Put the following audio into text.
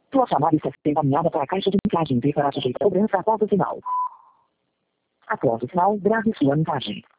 Sua chamada está sendo encaminhada para a caixa de mensagem e será sujeita a cobrança após o sinal. Após o sinal, grave sua mensagem.